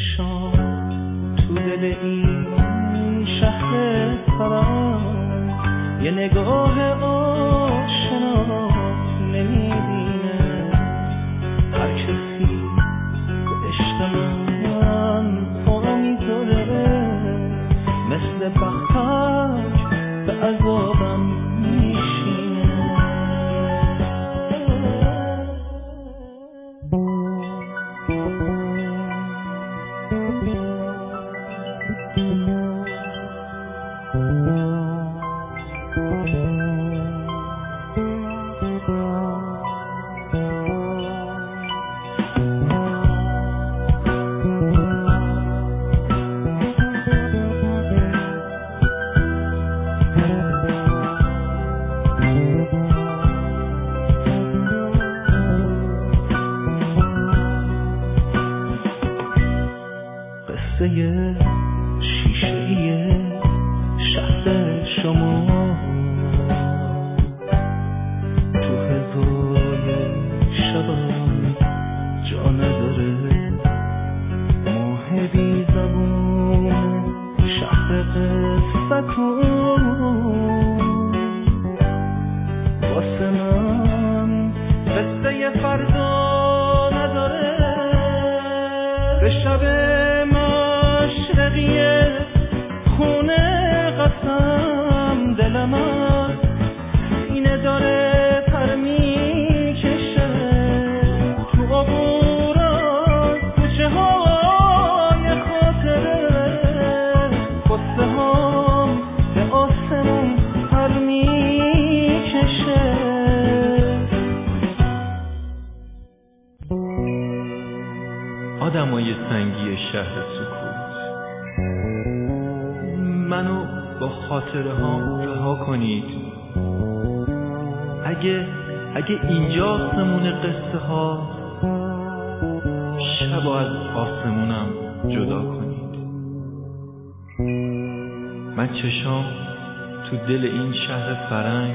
چشام تو دل این شهر فرنگ یه نگاه آشنا نمیبینه. هر کسی به عشق من پا میذاره، مثل بختک به عذابم میشینه. قصه شیشه‌ای شهر شما تو هزار شبم جا نداره. ماه بی زبون شهر قصتون واسه من قصه فردا نداره. به شب مشرقیه خونه قسم دلم از سینه داره پر میکشه. تو عبور از کوچه های خاطره قصه ها به آسمون پر میکشه. آدمای سنگی شهر سکوت، منو با خاطره هام رها کنید. اگه اینجا آسمون قصه ها، شب از آسمونم جدا کنید. من چشام تو دل این شهر فرنگ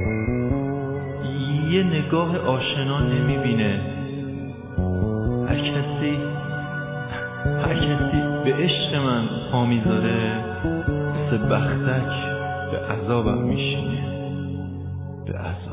یه نگاه آشنا نمیبینه. هر کسی به عشق من پا میذاره، مثل بختک به عذابم میشینه. به عذاب.